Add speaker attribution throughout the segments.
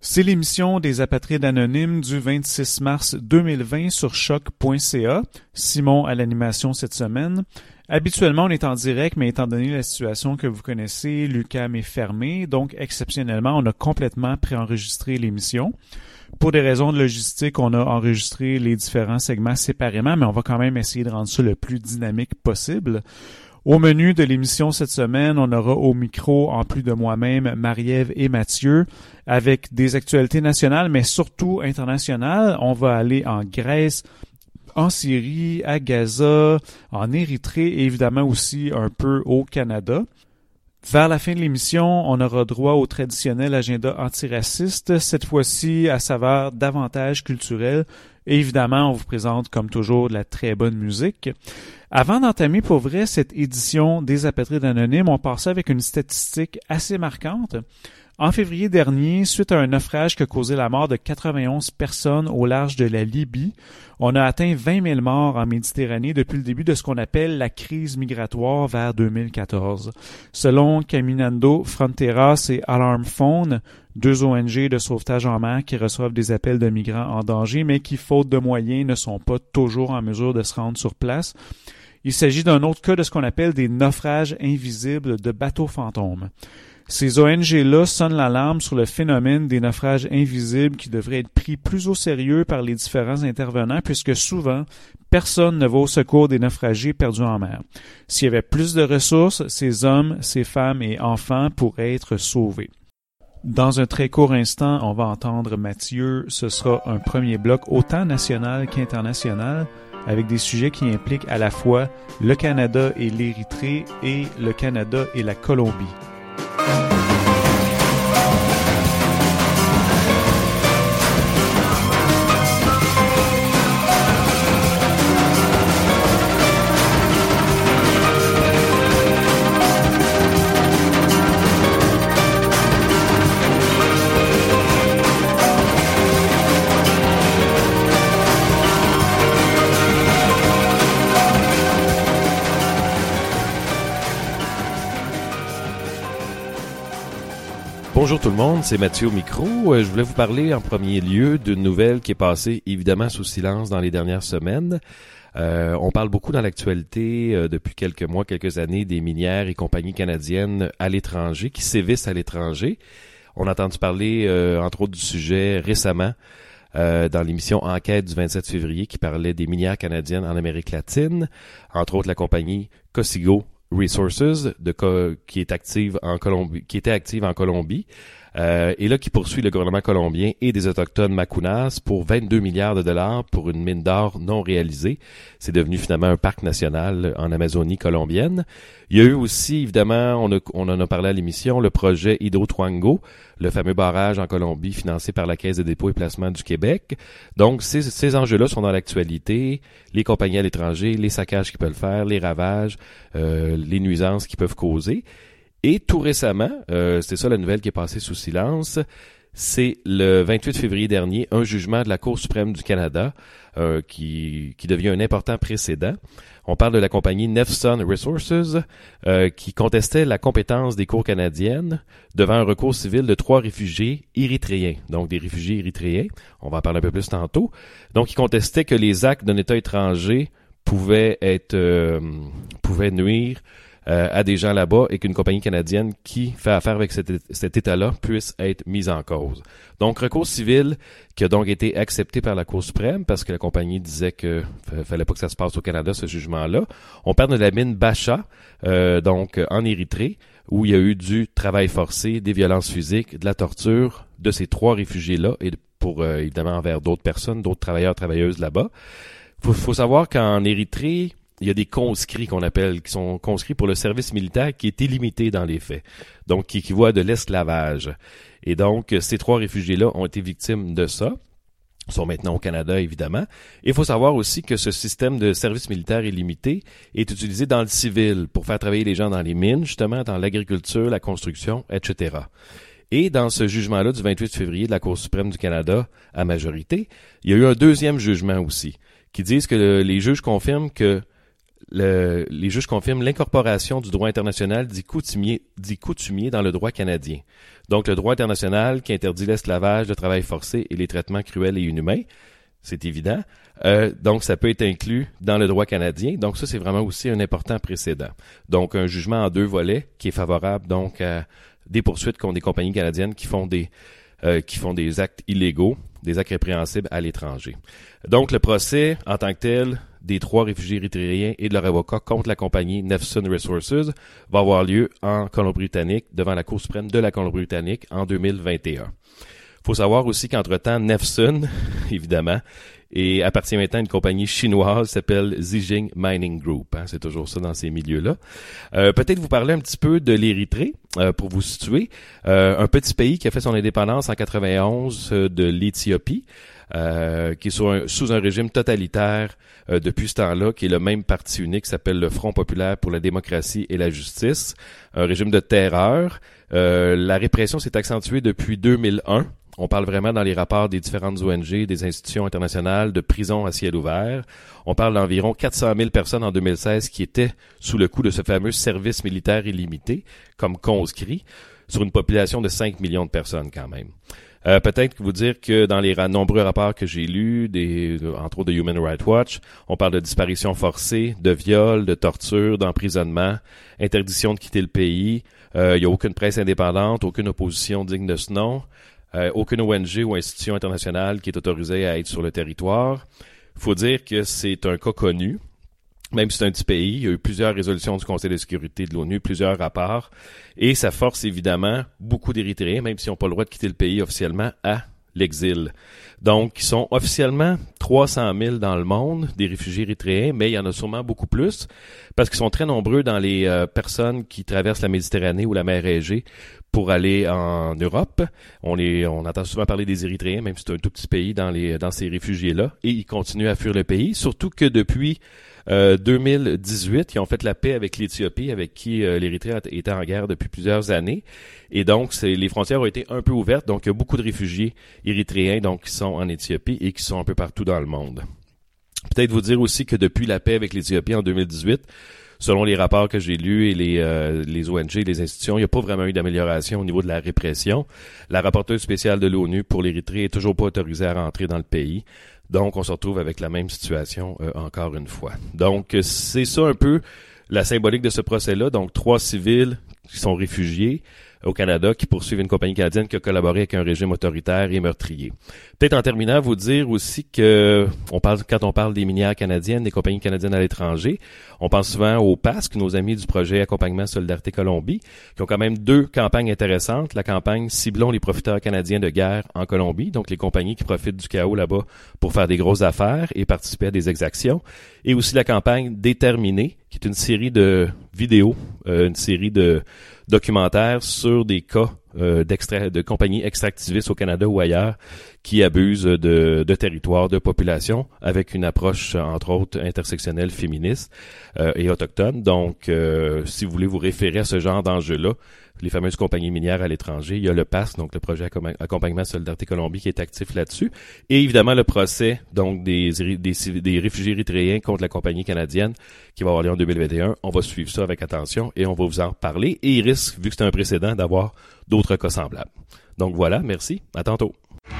Speaker 1: C'est l'émission des Apatrides Anonymes du 26 mars 2020 sur choc.ca. Simon à l'animation cette semaine. Habituellement, on est en direct, mais étant donné la situation que vous connaissez, l'UQAM est fermé, donc exceptionnellement, on a complètement préenregistré l'émission. Pour des raisons de logistique, on a enregistré les différents segments séparément, mais on va quand même essayer de rendre ça le plus dynamique possible. Au menu de l'émission cette semaine, on aura au micro, en plus de moi-même, Marie-Ève et Mathieu, avec des actualités nationales, mais surtout internationales. On va aller en Grèce, en Syrie, à Gaza, en Érythrée et évidemment aussi un peu au Canada. Vers la fin de l'émission, on aura droit au traditionnel agenda antiraciste, cette fois-ci à saveur davantage culturelle. Et évidemment, on vous présente comme toujours de la très bonne musique. Avant d'entamer pour vrai cette édition des Apatrides Anonymes, on passe avec une statistique assez marquante. En février dernier, suite à un naufrage qui a causé la mort de 91 personnes au large de la Libye, on a atteint 20 000 morts en Méditerranée depuis le début de ce qu'on appelle la crise migratoire vers 2014. Selon Caminando Fronteras et Alarm Phone, deux ONG de sauvetage en mer qui reçoivent des appels de migrants en danger, mais qui, faute de moyens, ne sont pas toujours en mesure de se rendre sur place. Il s'agit d'un autre cas de ce qu'on appelle des naufrages invisibles de bateaux fantômes. Ces ONG-là sonnent l'alarme sur le phénomène des naufrages invisibles qui devraient être pris plus au sérieux par les différents intervenants puisque souvent, personne ne va au secours des naufragés perdus en mer. S'il y avait plus de ressources, ces hommes, ces femmes et enfants pourraient être sauvés. Dans un très court instant, on va entendre Mathieu. Ce sera un premier bloc autant national qu'international avec des sujets qui impliquent à la fois le Canada et l'Érythrée et le Canada et la Colombie.
Speaker 2: Bonjour tout le monde, c'est Mathieu au micro. Je voulais vous parler en premier lieu d'une nouvelle qui est passée évidemment sous silence dans les dernières semaines. On parle beaucoup dans l'actualité depuis quelques mois, quelques années des minières et compagnies canadiennes à l'étranger, qui sévissent à l'étranger. On a entendu parler entre autres du sujet récemment dans l'émission Enquête du 27 février qui parlait des minières canadiennes en Amérique latine, entre autres la compagnie Cossigo Resources qui est active en Colombie, qui était active en Colombie, et là qui poursuit le gouvernement colombien et des autochtones Macunas pour 22 milliards de dollars pour une mine d'or non réalisée. C'est devenu finalement un parc national en Amazonie colombienne. Il y a eu aussi, évidemment, on en a parlé à l'émission, le projet Hydro-Tuango, le fameux barrage en Colombie financé par la Caisse de dépôt et placement du Québec. Donc, ces enjeux-là sont dans l'actualité, les compagnies à l'étranger, les saccages qu'ils peuvent faire, les ravages, les nuisances qu'ils peuvent causer. Et tout récemment, c'est ça la nouvelle qui est passée sous silence, c'est le 28 février dernier, un jugement de la Cour suprême du Canada qui devient un important précédent. On parle de la compagnie Nefsun Resources qui contestait la compétence des cours canadiennes devant un recours civil de 3 réfugiés érythréens, donc des réfugiés érythréens. On va en parler un peu plus tantôt. Donc, ils contestaient que les actes d'un État étranger pouvaient nuire à des gens là-bas et qu'une compagnie canadienne qui fait affaire avec cet État-là puisse être mise en cause. Donc, recours civil qui a donc été accepté par la Cour suprême parce que la compagnie disait que fallait pas que ça se passe au Canada, ce jugement-là. On parle de la mine Bacha, donc en Érythrée, où il y a eu du travail forcé, des violences physiques, de la torture de ces 3 réfugiés-là et pour évidemment envers d'autres personnes, d'autres travailleurs, travailleuses là-bas. Faut savoir qu'en Érythrée, il y a des conscrits qu'on appelle, qui sont conscrits pour le service militaire qui est illimité dans les faits, donc qui équivaut à de l'esclavage. Et donc, ces 3 réfugiés-là ont été victimes de ça, sont maintenant au Canada, évidemment. Et il faut savoir aussi que ce système de service militaire illimité est utilisé dans le civil pour faire travailler les gens dans les mines, justement, dans l'agriculture, la construction, etc. Et dans ce jugement-là du 28 février de la Cour suprême du Canada, à majorité, il y a eu un deuxième jugement aussi, qui disent que les juges confirment que les juges confirment l'incorporation du droit international dit coutumier dans le droit canadien. Donc, le droit international qui interdit l'esclavage, le travail forcé et les traitements cruels et inhumains, c'est évident. Donc, ça peut être inclus dans le droit canadien. Donc, ça, c'est vraiment aussi un important précédent. Donc, un jugement en 2 volets qui est favorable donc à des poursuites contre des compagnies canadiennes qui font des actes illégaux, des actes répréhensibles à l'étranger. Donc, le procès, en tant que tel, des 3 réfugiés érythréens et de leur avocat contre la compagnie Nefsun Resources va avoir lieu en Colombie-Britannique devant la Cour suprême de la Colombie-Britannique en 2021. Faut savoir aussi qu'entre-temps, Nefsun, évidemment, appartient maintenant à une compagnie chinoise qui s'appelle Zijin Mining Group. C'est toujours ça dans ces milieux-là. Peut-être vous parler un petit peu de l'Érythrée, pour vous situer. Un petit pays qui a fait son indépendance en 91 de l'Éthiopie, qui est sous un régime totalitaire depuis ce temps-là, qui est le même parti unique qui s'appelle le Front populaire pour la démocratie et la justice. Un régime de terreur. La répression s'est accentuée depuis 2001. On parle vraiment dans les rapports des différentes ONG, des institutions internationales, de prisons à ciel ouvert. On parle d'environ 400 000 personnes en 2016 qui étaient sous le coup de ce fameux service militaire illimité, comme conscrits, sur une population de 5 millions de personnes quand même. Peut-être vous dire que dans les nombreux rapports que j'ai lus, entre autres de Human Rights Watch, on parle de disparitions forcées, de viols, de tortures, d'emprisonnement, interdiction de quitter le pays. Il n'y a aucune presse indépendante, aucune opposition digne de ce nom. Aucune ONG ou institution internationale qui est autorisée à être sur le territoire. Il faut dire que c'est un cas connu, même si c'est un petit pays. Il y a eu plusieurs résolutions du Conseil de sécurité de l'ONU, plusieurs rapports, et ça force évidemment beaucoup d'Érythréens, même s'ils n'ont pas le droit de quitter le pays officiellement, à l'exil. Donc, ils sont officiellement 300 000 dans le monde, des réfugiés érythréens, mais il y en a sûrement beaucoup plus, parce qu'ils sont très nombreux dans les personnes qui traversent la Méditerranée ou la mer Égée pour aller en Europe. On entend souvent parler des Érythréens, même si c'est un tout petit pays dans ces réfugiés-là, et ils continuent à fuir le pays, surtout que depuis 2018, ils ont fait la paix avec l'Éthiopie, avec qui l'Érythrée était en guerre depuis plusieurs années. Et donc, les frontières ont été un peu ouvertes. Donc, il y a beaucoup de réfugiés érythréens donc, qui sont en Éthiopie et qui sont un peu partout dans le monde. Peut-être vous dire aussi que depuis la paix avec l'Éthiopie en 2018, selon les rapports que j'ai lus et les ONG, les institutions, il n'y a pas vraiment eu d'amélioration au niveau de la répression. La rapporteuse spéciale de l'ONU pour l'Érythrée est toujours pas autorisée à rentrer dans le pays. Donc, on se retrouve avec la même situation encore une fois. Donc, c'est ça un peu la symbolique de ce procès-là. Donc, 3 civils qui sont réfugiés au Canada qui poursuivent une compagnie canadienne qui a collaboré avec un régime autoritaire et meurtrier. Peut-être en terminant, vous dire aussi que quand on parle des minières canadiennes, des compagnies canadiennes à l'étranger, on pense souvent au PASC, nos amis du projet Accompagnement Solidarité Colombie, qui ont quand même 2 campagnes intéressantes. La campagne Ciblons les profiteurs canadiens de guerre en Colombie, donc les compagnies qui profitent du chaos là-bas pour faire des grosses affaires et participer à des exactions. Et aussi la campagne Déterminée, qui est une série de vidéos, une série de documentaires sur des cas de compagnies extractivistes au Canada ou ailleurs qui abusent de territoires, de populations, avec une approche, entre autres, intersectionnelle, féministe et autochtone. Donc, si vous voulez vous référer à ce genre d'enjeux-là, les fameuses compagnies minières à l'étranger, il y a le PASC, donc le projet Accompagnement Solidarité Colombie, qui est actif là-dessus. Et évidemment, le procès donc des réfugiés érythréens contre la compagnie canadienne qui va avoir lieu en 2021. On va suivre ça avec attention et on va vous en parler. Et il risque, vu que c'est un précédent, d'avoir d'autres cas semblables. Donc voilà, merci. À tantôt.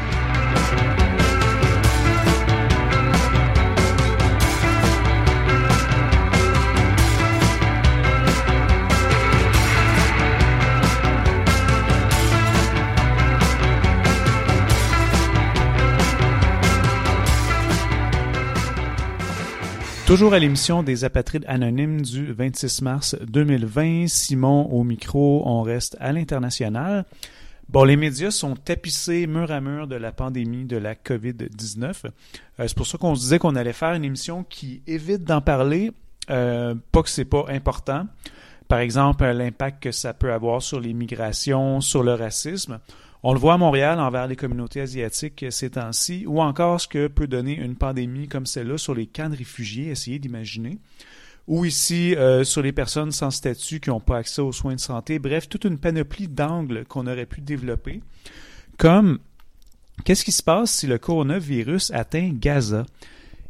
Speaker 1: Toujours à l'émission des Apatrides anonymes du 26 mars 2020, Simon au micro, on reste à l'international. Bon, les médias sont tapissés mur à mur de la pandémie de la COVID-19. C'est pour ça qu'on se disait qu'on allait faire une émission qui évite d'en parler, pas que c'est pas important. Par exemple, l'impact que ça peut avoir sur les migrations, sur le racisme. On le voit à Montréal envers les communautés asiatiques ces temps-ci, ou encore ce que peut donner une pandémie comme celle-là sur les camps de réfugiés, essayez d'imaginer, ou ici sur les personnes sans statut qui n'ont pas accès aux soins de santé. Bref, toute une panoplie d'angles qu'on aurait pu développer, comme qu'est-ce qui se passe si le coronavirus atteint Gaza?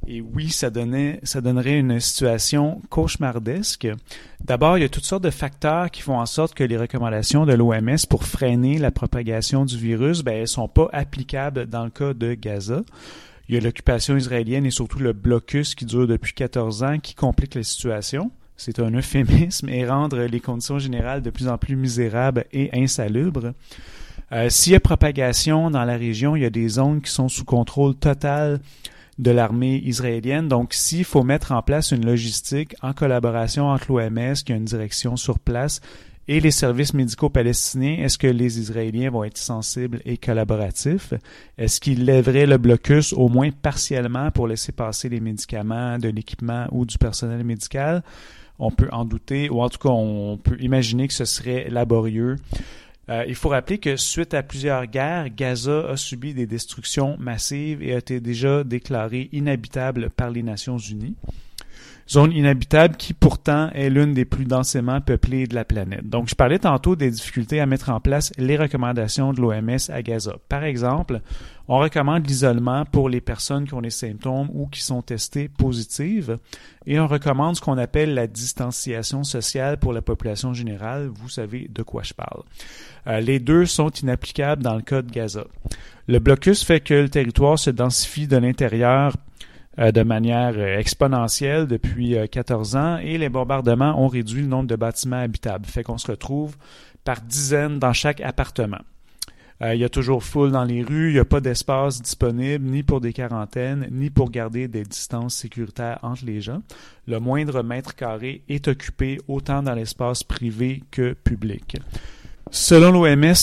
Speaker 1: Et oui, ça donnerait une situation cauchemardesque. D'abord, il y a toutes sortes de facteurs qui font en sorte que les recommandations de l'OMS pour freiner la propagation du virus, elles sont pas applicables dans le cas de Gaza. Il y a l'occupation israélienne et surtout le blocus qui dure depuis 14 ans qui complique la situation. C'est un euphémisme et rendre les conditions générales de plus en plus misérables et insalubres. S'il y a propagation dans la région, il y a des zones qui sont sous contrôle total de l'armée israélienne. Donc, s'il faut mettre en place une logistique en collaboration entre l'OMS, qui a une direction sur place, et les services médicaux palestiniens, est-ce que les Israéliens vont être sensibles et collaboratifs? Est-ce qu'ils lèveraient le blocus au moins partiellement pour laisser passer les médicaments, de l'équipement ou du personnel médical? On peut en douter, ou en tout cas, on peut imaginer que ce serait laborieux. Il faut rappeler que suite à plusieurs guerres, Gaza a subi des destructions massives et a été déjà déclarée inhabitable par les Nations Unies. Zone inhabitable qui pourtant est l'une des plus densément peuplées de la planète. Donc, je parlais tantôt des difficultés à mettre en place les recommandations de l'OMS à Gaza. Par exemple, on recommande l'isolement pour les personnes qui ont des symptômes ou qui sont testées positives et on recommande ce qu'on appelle la distanciation sociale pour la population générale. Vous savez de quoi je parle. Les deux sont inapplicables dans le cas de Gaza. Le blocus fait que le territoire se densifie de l'intérieur de manière exponentielle depuis 14 ans et les bombardements ont réduit le nombre de bâtiments habitables. Fait qu'on se retrouve par dizaines dans chaque appartement. Il y a toujours foule dans les rues, il n'y a pas d'espace disponible ni pour des quarantaines, ni pour garder des distances sécuritaires entre les gens. Le moindre mètre carré est occupé autant dans l'espace privé que public. Selon l'OMS,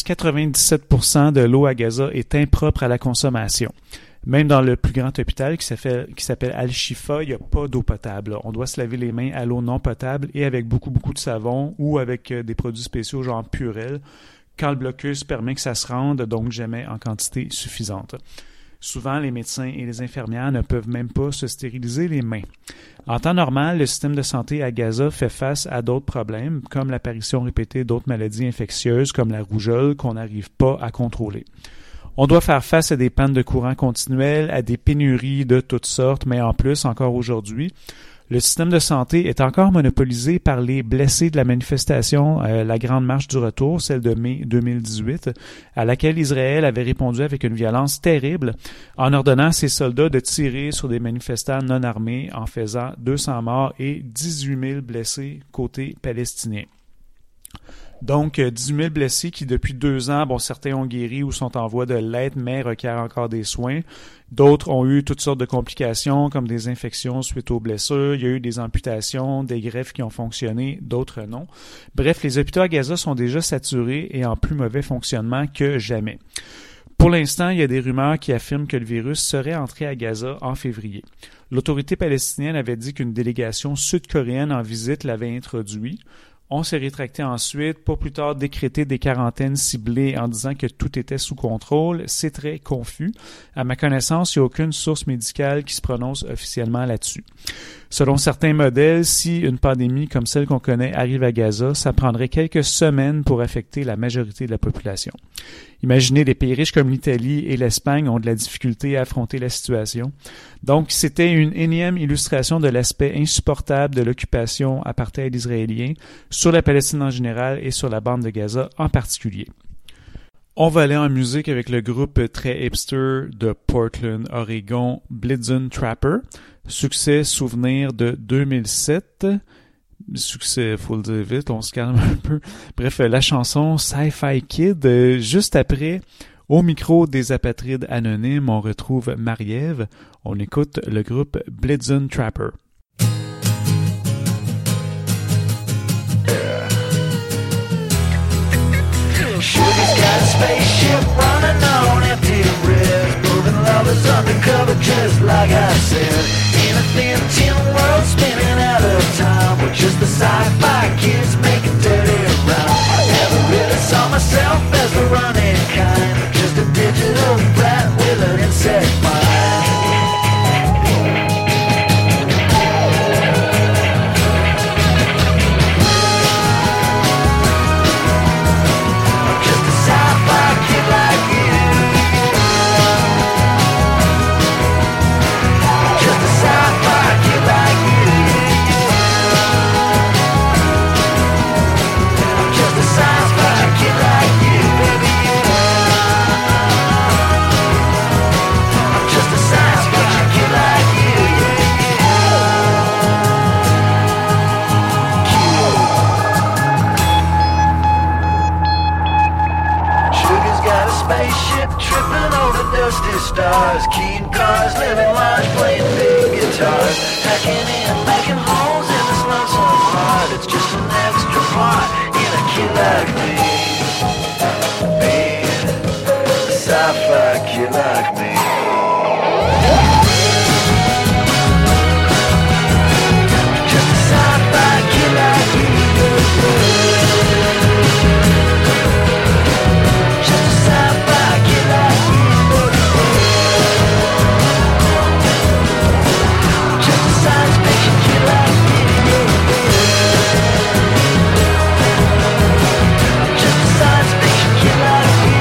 Speaker 1: 97% de l'eau à Gaza est impropre à la consommation. Même dans le plus grand hôpital qui s'appelle Al-Shifa, il n'y a pas d'eau potable. On doit se laver les mains à l'eau non potable et avec beaucoup de savon ou avec des produits spéciaux genre Purell quand le blocus permet que ça se rende, donc jamais en quantité suffisante. Souvent, les médecins et les infirmières ne peuvent même pas se stériliser les mains. En temps normal, le système de santé à Gaza fait face à d'autres problèmes, comme l'apparition répétée d'autres maladies infectieuses comme la rougeole qu'on n'arrive pas à contrôler. On doit faire face à des pannes de courant continuelles, à des pénuries de toutes sortes, mais en plus, encore aujourd'hui, le système de santé est encore monopolisé par les blessés de la manifestation, la Grande Marche du Retour, celle de mai 2018, à laquelle Israël avait répondu avec une violence terrible en ordonnant à ses soldats de tirer sur des manifestants non armés en faisant 200 morts et 18 000 blessés côté palestinien. Donc, 18 000 blessés qui, depuis 2 ans, certains ont guéri ou sont en voie de l'être, mais requièrent encore des soins. D'autres ont eu toutes sortes de complications, comme des infections suite aux blessures. Il y a eu des amputations, des greffes qui ont fonctionné, d'autres non. Bref, les hôpitaux à Gaza sont déjà saturés et en plus mauvais fonctionnement que jamais. Pour l'instant, il y a des rumeurs qui affirment que le virus serait entré à Gaza en février. L'autorité palestinienne avait dit qu'une délégation sud-coréenne en visite l'avait introduit. On s'est rétracté ensuite, pour plus tard décréter des quarantaines ciblées en disant que tout était sous contrôle. C'est très confus. À ma connaissance, il n'y a aucune source médicale qui se prononce officiellement là-dessus. Selon certains modèles, si une pandémie comme celle qu'on connaît arrive à Gaza, ça prendrait quelques semaines pour affecter la majorité de la population. Imaginez, les pays riches comme l'Italie et l'Espagne ont de la difficulté à affronter la situation. Donc, c'était une énième illustration de l'aspect insupportable de l'occupation apartheid israélien sur la Palestine en général et sur la bande de Gaza en particulier. On va aller en musique avec le groupe très hipster de Portland, Oregon, Blitzen Trapper. Succès souvenir de 2007. Succès, faut le dire vite, on se calme un peu. Bref, la chanson Sci-Fi Kid. Juste après, au micro des Apatrides Anonymes, on retrouve Marie-Ève. On écoute le groupe Blitzen Trapper.
Speaker 3: Sugar's got a spaceship running on empty ribs, moving lovers undercover just like I said. In a thin tin world spinning out of time, with just the sci-fi kids making dirty rhymes. I never really saw myself as the running kind, just a digital brat with an insect mind. Just a tripping over dusty stars, keying cars, living large, playing big guitars, hacking in, making holes in this lonesome heart. It's just an extra part in a kid like me. Me, a sci-fi kid like me. Just a sci-fi kid like me. Just a sci-fi kid like me. Just a science fiction kid like me. Just a science fiction kid like me.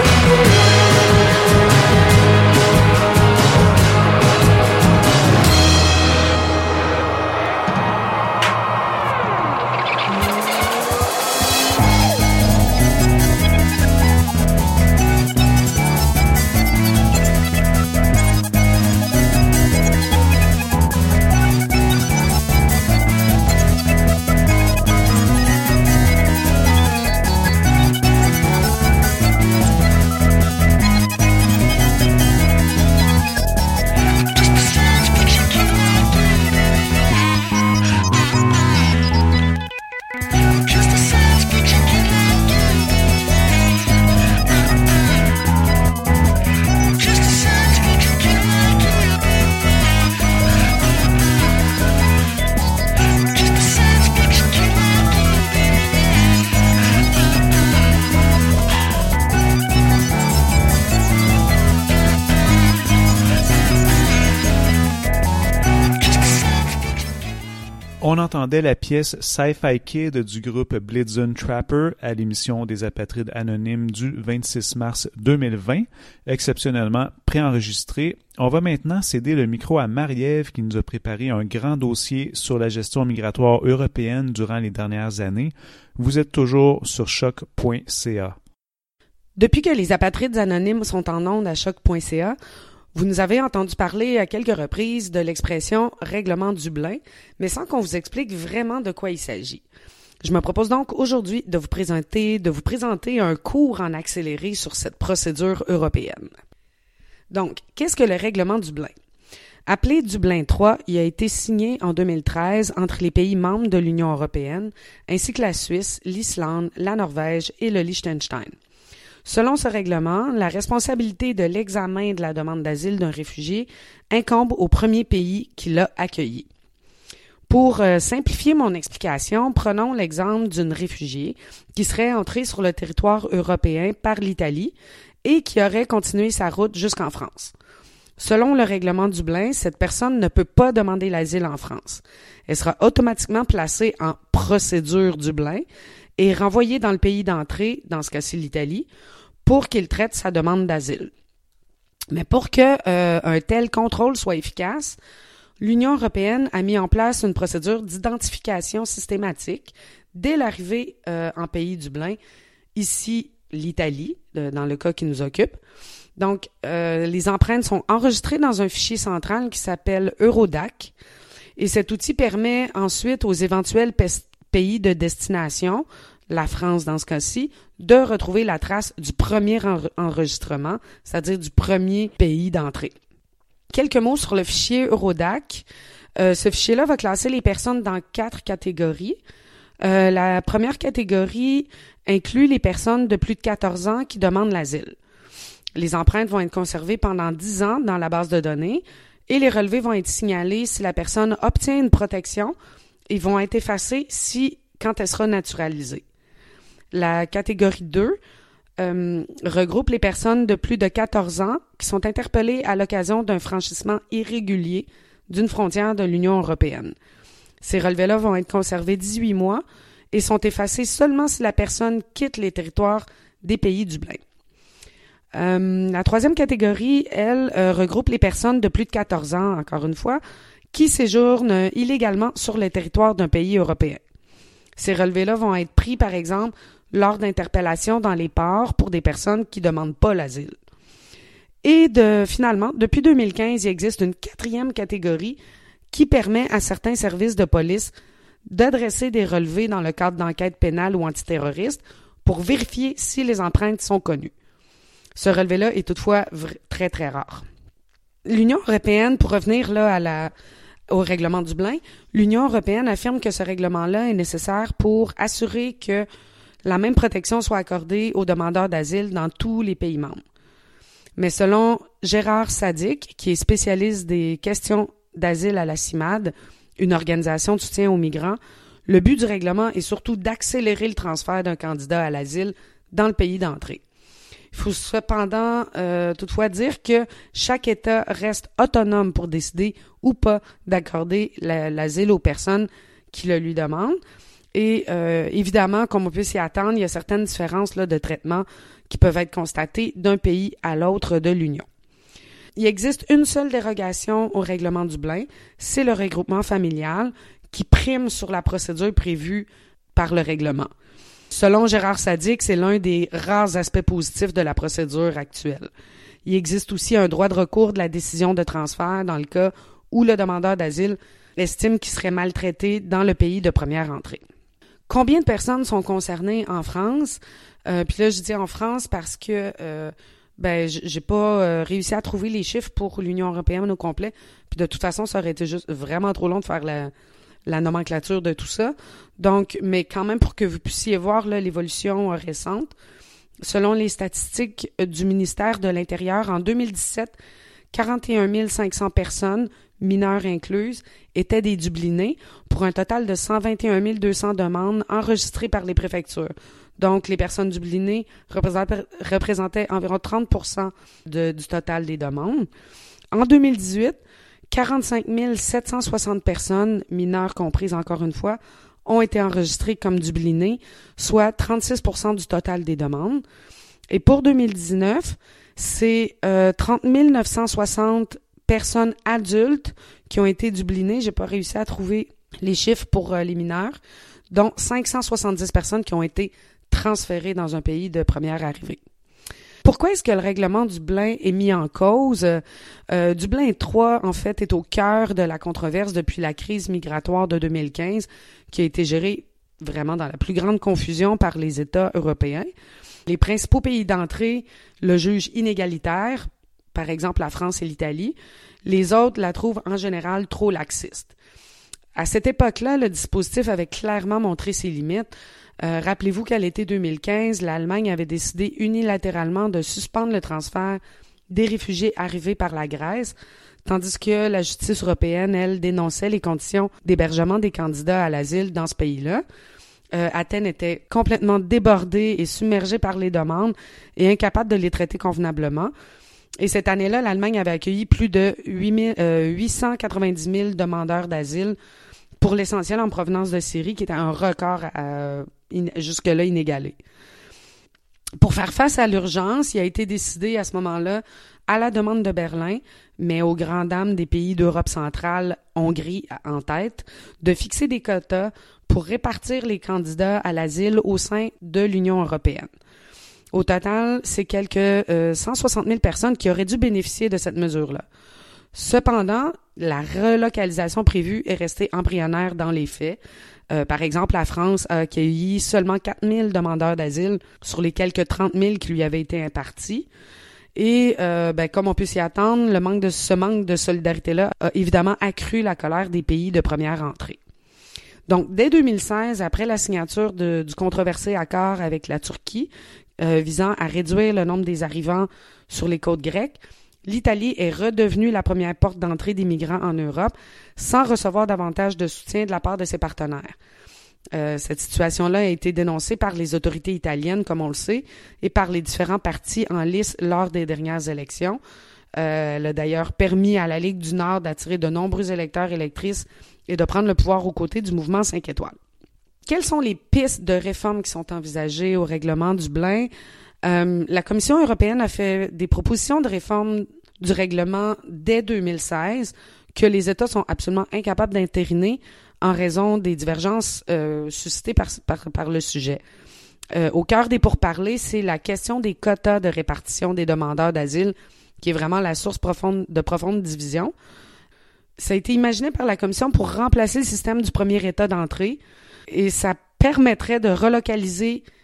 Speaker 1: On entendait la pièce Sci-Fi Kid du groupe Blitzen Trapper à l'émission des Apatrides Anonymes du 26 mars 2020, exceptionnellement préenregistrée. On va maintenant céder le micro à Marie-Ève qui nous a préparé un grand dossier sur la gestion migratoire européenne durant les dernières années. Vous êtes toujours sur choc.ca.
Speaker 4: Depuis que les Apatrides Anonymes sont en ondes à choc.ca, vous nous avez entendu parler à quelques reprises de l'expression « règlement Dublin », mais sans qu'on vous explique vraiment de quoi il s'agit. Je me propose donc aujourd'hui de vous présenter un cours en accéléré sur cette procédure européenne. Donc, qu'est-ce que le règlement Dublin? Appelé Dublin III, il a été signé en 2013 entre les pays membres de l'Union européenne, ainsi que la Suisse, l'Islande, la Norvège et le Liechtenstein. Selon ce règlement, la responsabilité de l'examen de la demande d'asile d'un réfugié incombe au premier pays qui l'a accueilli. Pour simplifier mon explication, prenons l'exemple d'une réfugiée qui serait entrée sur le territoire européen par l'Italie et qui aurait continué sa route jusqu'en France. Selon le règlement Dublin, cette personne ne peut pas demander l'asile en France. Elle sera automatiquement placée en procédure Dublin et renvoyée dans le pays d'entrée, dans ce cas-ci l'Italie, pour qu'il traite sa demande d'asile. Mais pour que un tel contrôle soit efficace, l'Union européenne a mis en place une procédure d'identification systématique dès l'arrivée en pays Dublin, ici l'Italie, dans le cas qui nous occupe. Donc, les empreintes sont enregistrées dans un fichier central qui s'appelle Eurodac, et cet outil permet ensuite aux éventuels pays de destination, la France dans ce cas-ci, de retrouver la trace du premier enregistrement, c'est-à-dire du premier pays d'entrée. Quelques mots sur le fichier Eurodac. Ce fichier-là va classer les personnes dans 4 catégories. La première catégorie inclut les personnes de plus de 14 ans qui demandent l'asile. Les empreintes vont être conservées pendant 10 ans dans la base de données et les relevés vont être signalés si la personne obtient une protection et vont être effacés quand elle sera naturalisée. La catégorie 2 regroupe les personnes de plus de 14 ans qui sont interpellées à l'occasion d'un franchissement irrégulier d'une frontière de l'Union européenne. Ces relevés-là vont être conservés 18 mois et sont effacés seulement si la personne quitte les territoires des pays Dublin. La troisième catégorie, elle, regroupe les personnes de plus de 14 ans, encore une fois, qui séjournent illégalement sur le territoire d'un pays européen. Ces relevés-là vont être pris, par exemple, lors d'interpellations dans les ports pour des personnes qui ne demandent pas l'asile. Et finalement, depuis 2015, il existe une 4e catégorie qui permet à certains services de police d'adresser des relevés dans le cadre d'enquêtes pénales ou antiterroristes pour vérifier si les empreintes sont connues. Ce relevé-là est toutefois très, très rare. L'Union européenne, pour revenir là au règlement Dublin, l'Union européenne affirme que ce règlement-là est nécessaire pour assurer que la même protection soit accordée aux demandeurs d'asile dans tous les pays membres. Mais selon Gérard Sadic, qui est spécialiste des questions d'asile à la CIMAD, une organisation de soutien aux migrants, le but du règlement est surtout d'accélérer le transfert d'un candidat à l'asile dans le pays d'entrée. Il faut cependant toutefois dire que chaque État reste autonome pour décider ou pas d'accorder l'asile aux personnes qui le lui demandent. Et évidemment, comme on peut s'y attendre, il y a certaines différences là, de traitement qui peuvent être constatées d'un pays à l'autre de l'Union. Il existe une seule dérogation au règlement Dublin, c'est le regroupement familial qui prime sur la procédure prévue par le règlement. Selon Gérard Sadic, c'est l'un des rares aspects positifs de la procédure actuelle. Il existe aussi un droit de recours de la décision de transfert dans le cas où le demandeur d'asile estime qu'il serait maltraité dans le pays de première entrée. Combien de personnes sont concernées en France? Puis là, je dis en France parce que j'ai pas réussi à trouver les chiffres pour l'Union européenne au complet. Puis de toute façon, ça aurait été juste vraiment trop long de faire la nomenclature de tout ça. Donc, mais quand même pour que vous puissiez voir là, l'évolution récente. Selon les statistiques du ministère de l'Intérieur, en 2017, 41 500 personnes, mineures incluses, étaient des Dublinés pour un total de 121 200 demandes enregistrées par les préfectures. Donc, les personnes dublinées représentaient environ 30% du total des demandes. En 2018, 45 760 personnes, mineures comprises encore une fois, ont été enregistrées comme dublinées, soit 36% du total des demandes. Et pour 2019, c'est 30 960 personnes adultes qui ont été dublinées. J'ai pas réussi à trouver les chiffres pour les mineurs, dont 570 personnes qui ont été transférées dans un pays de première arrivée. Pourquoi est-ce que le règlement Dublin est mis en cause? Dublin 3, en fait, est au cœur de la controverse depuis la crise migratoire de 2015, qui a été gérée vraiment dans la plus grande confusion par les États européens. Les principaux pays d'entrée le jugent inégalitaire, par exemple la France et l'Italie. Les autres la trouvent en général trop laxiste. À cette époque-là, le dispositif avait clairement montré ses limites. Rappelez-vous qu'à l'été 2015, l'Allemagne avait décidé unilatéralement de suspendre le transfert des réfugiés arrivés par la Grèce, tandis que la justice européenne, elle, dénonçait les conditions d'hébergement des candidats à l'asile dans ce pays-là. Athènes était complètement débordée et submergée par les demandes et incapable de les traiter convenablement. Et cette année-là, l'Allemagne avait accueilli plus de 890 000 demandeurs d'asile, pour l'essentiel en provenance de Syrie, qui était un record jusque-là inégalé. Pour faire face à l'urgence, il a été décidé à ce moment-là, à la demande de Berlin, mais aux grandes dames des pays d'Europe centrale, Hongrie en tête, de fixer des quotas pour répartir les candidats à l'asile au sein de l'Union européenne. Au total, c'est quelques 160 000 personnes qui auraient dû bénéficier de cette mesure-là. Cependant, la relocalisation prévue est restée embryonnaire dans les faits. Par exemple, la France a accueilli seulement 4 000 demandeurs d'asile sur les quelques 30 000 qui lui avaient été impartis. Et comme on peut s'y attendre, ce manque de solidarité-là a évidemment accru la colère des pays de première entrée. Donc, dès 2016, après la signature du controversé accord avec la Turquie, visant à réduire le nombre des arrivants sur les côtes grecques, l'Italie est redevenue la première porte d'entrée des migrants en Europe sans recevoir davantage de soutien de la part de ses partenaires. Cette situation-là a été dénoncée par les autorités italiennes, comme on le sait, et par les différents partis en lice lors des dernières élections. Elle a d'ailleurs permis à la Ligue du Nord d'attirer de nombreux électeurs et électrices et de prendre le pouvoir aux côtés du mouvement 5 étoiles. Quelles sont les pistes de réforme qui sont envisagées au règlement Dublin? La Commission européenne a fait des propositions de réforme du règlement dès 2016 que les États sont absolument incapables d'entériner en raison des divergences suscitées par le sujet. Au cœur des pourparlers, c'est la question des quotas de répartition des demandeurs d'asile qui est vraiment la source de profonde division. Ça a été imaginé par la Commission pour remplacer le système du premier État d'entrée et ça permettrait de relocaliser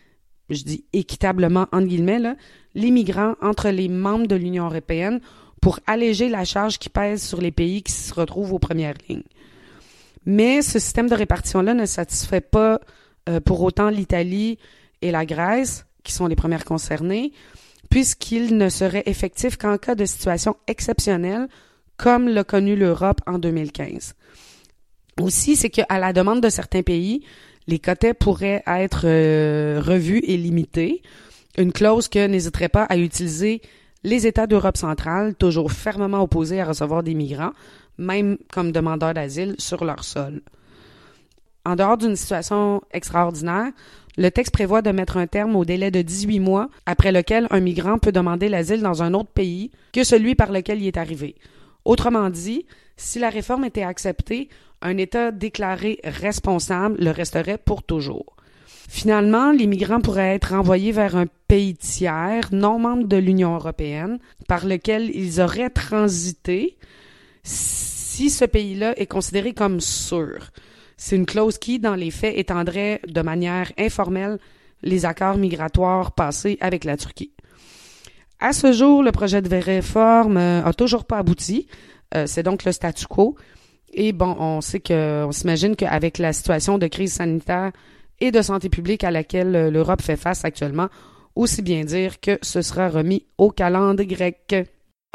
Speaker 4: je dis équitablement entre guillemets, là, les migrants entre les membres de l'Union européenne pour alléger la charge qui pèse sur les pays qui se retrouvent aux premières lignes. Mais ce système de répartition-là ne satisfait pas pour autant l'Italie et la Grèce, qui sont les premières concernées, puisqu'il ne serait effectif qu'en cas de situation exceptionnelle, comme l'a connu l'Europe en 2015. Aussi, c'est qu'à la demande de certains pays, les quotas pourraient être revus et limités, une clause que n'hésiterait pas à utiliser les États d'Europe centrale, toujours fermement opposés à recevoir des migrants, même comme demandeurs d'asile, sur leur sol. En dehors d'une situation extraordinaire, le texte prévoit de mettre un terme au délai de 18 mois après lequel un migrant peut demander l'asile dans un autre pays que celui par lequel il est arrivé. Autrement dit, si la réforme était acceptée, un État déclaré responsable le resterait pour toujours. Finalement, les migrants pourraient être renvoyés vers un pays tiers, non membre de l'Union européenne, par lequel ils auraient transité si ce pays-là est considéré comme sûr. C'est une clause qui, dans les faits, étendrait de manière informelle les accords migratoires passés avec la Turquie. À ce jour, le projet de réforme a toujours pas abouti. C'est donc le statu quo. Et bon, on s'imagine qu'avec la situation de crise sanitaire et de santé publique à laquelle l'Europe fait face actuellement, aussi bien dire que ce sera remis au calendrier grec.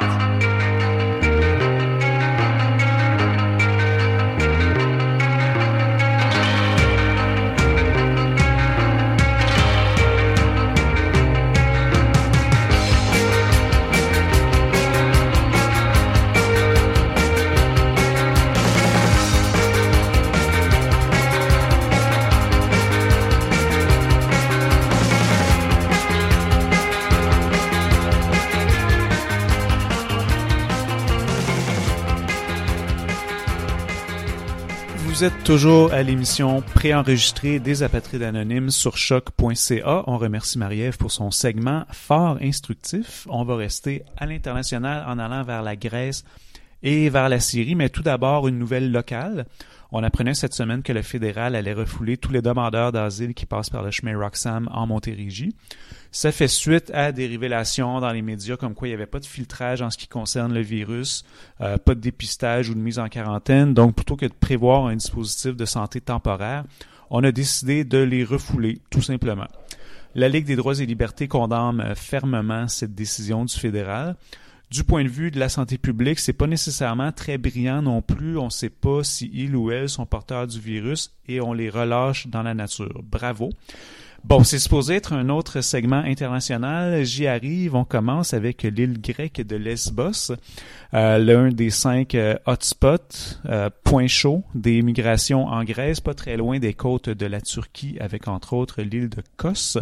Speaker 1: Vous êtes toujours à l'émission préenregistrée des Apatrides Anonymes sur choc.ca. On remercie Marie-Ève pour son segment fort instructif. On va rester à l'international en allant vers la Grèce et vers la Syrie, mais tout d'abord une nouvelle locale. On apprenait cette semaine que le fédéral allait refouler tous les demandeurs d'asile qui passent par le chemin Roxham en Montérégie. Ça fait suite à des révélations dans les médias comme quoi il n'y avait pas de filtrage en ce qui concerne le virus, pas de dépistage ou de mise en quarantaine. Donc, plutôt que de prévoir un dispositif de santé temporaire, on a décidé de les refouler, tout simplement. La Ligue des droits et libertés condamne fermement cette décision du fédéral. Du point de vue de la santé publique, c'est pas nécessairement très brillant non plus. On ne sait pas si ils ou elles sont porteurs du virus et on les relâche dans la nature. Bravo. Bon, c'est supposé être un autre segment international. J'y arrive. On commence avec l'île grecque de Lesbos, l'un des 5 hotspots, points chauds des migrations en Grèce, pas très loin des côtes de la Turquie, avec entre autres l'île de Kos.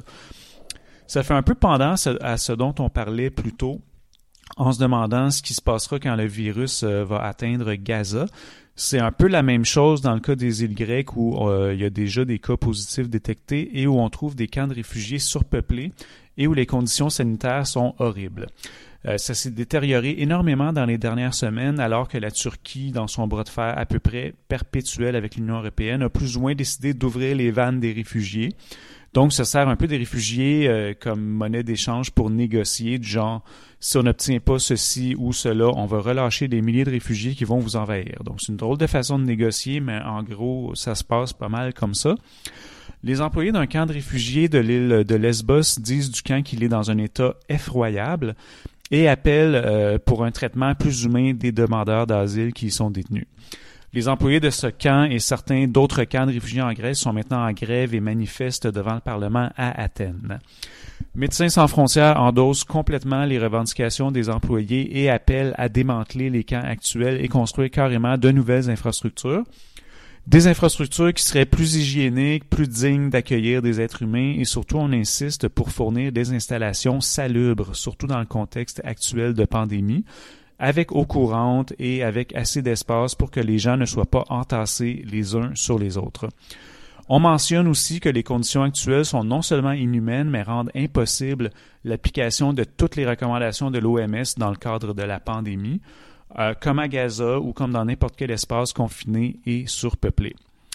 Speaker 1: Ça fait un peu pendant à ce dont on parlait plus tôt, en se demandant ce qui se passera quand le virus va atteindre Gaza. C'est un peu la même chose dans le cas des îles grecques où il y a déjà des cas positifs détectés et où on trouve des camps de réfugiés surpeuplés et où les conditions sanitaires sont horribles. Ça s'est détérioré énormément dans les dernières semaines alors que la Turquie, dans son bras de fer à peu près perpétuel avec l'Union européenne, a plus ou moins décidé d'ouvrir les vannes des réfugiés. Donc, ça sert un peu des réfugiés comme monnaie d'échange pour négocier, du genre, si on n'obtient pas ceci ou cela, on va relâcher des milliers de réfugiés qui vont vous envahir. Donc, c'est une drôle de façon de négocier, mais en gros, ça se passe pas mal comme ça. Les employés d'un camp de réfugiés de l'île de Lesbos disent du camp qu'il est dans un état effroyable et appellent pour un traitement plus humain des demandeurs d'asile qui y sont détenus. Les employés de ce camp et certains d'autres camps de réfugiés en Grèce sont maintenant en grève et manifestent devant le Parlement à Athènes. Médecins sans frontières endossent complètement les revendications des employés et appellent à démanteler les camps actuels et construire carrément de nouvelles infrastructures. Des infrastructures qui seraient plus hygiéniques, plus dignes d'accueillir des êtres humains et surtout on insiste pour fournir des installations salubres, surtout dans le contexte actuel de pandémie, avec eau courante et avec assez d'espace pour que les gens ne soient pas entassés les uns sur les autres. On mentionne aussi que les conditions actuelles sont non seulement inhumaines, mais rendent impossible l'application de toutes les recommandations de l'OMS dans le cadre de la pandémie, comme à Gaza ou comme dans n'importe quel espace confiné et surpeuplé.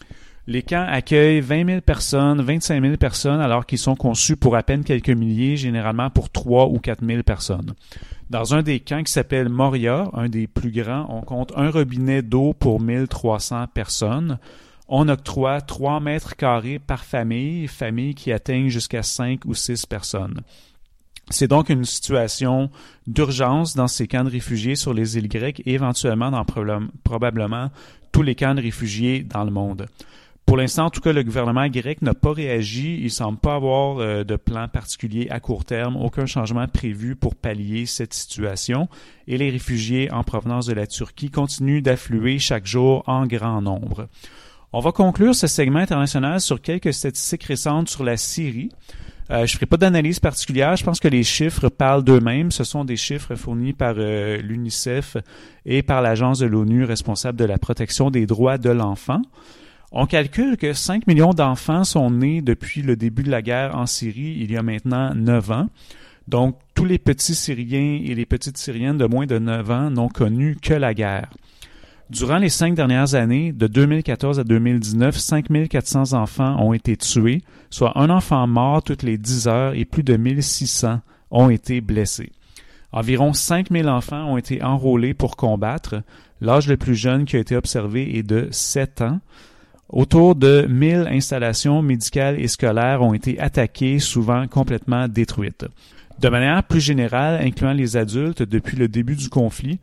Speaker 1: Les camps accueillent 20 000 personnes, 25 000 personnes, alors qu'ils sont conçus pour à peine quelques milliers, généralement pour 3 ou 4 000 personnes. Dans un des camps qui s'appelle Moria, un des plus grands, on compte un robinet d'eau pour 1300 personnes. On octroie 3 mètres carrés par famille qui atteignent jusqu'à 5 ou 6 personnes. C'est donc une situation d'urgence dans ces camps de réfugiés sur les îles grecques et éventuellement dans probablement tous les camps de réfugiés dans le monde. Pour l'instant, en tout cas, le gouvernement grec n'a pas réagi. Il ne semble pas avoir de plan particulier à court terme, aucun changement prévu pour pallier cette situation. Et les réfugiés en provenance de la Turquie continuent d'affluer chaque jour en grand nombre. On va conclure ce segment international sur quelques statistiques récentes sur la Syrie. Je ne ferai pas d'analyse particulière. Je pense que les chiffres parlent d'eux-mêmes. Ce sont des chiffres fournis par l'UNICEF et par l'Agence de l'ONU responsable de la protection des droits de l'enfant. On calcule que 5 millions d'enfants sont nés depuis le début de la guerre en Syrie, il y a maintenant 9 ans. Donc, tous les petits Syriens et les petites Syriennes de moins de 9 ans n'ont connu que la guerre. Durant les 5 dernières années, de 2014 à 2019, 5 400 enfants ont été tués, soit un enfant mort toutes les 10 heures et plus de 1600 ont été blessés. Environ 5 000 enfants ont été enrôlés pour combattre. L'âge le plus jeune qui a été observé est de 7 ans. Autour de 1000 installations médicales et scolaires ont été attaquées, souvent complètement détruites. De manière plus générale, incluant les adultes, depuis le début du conflit,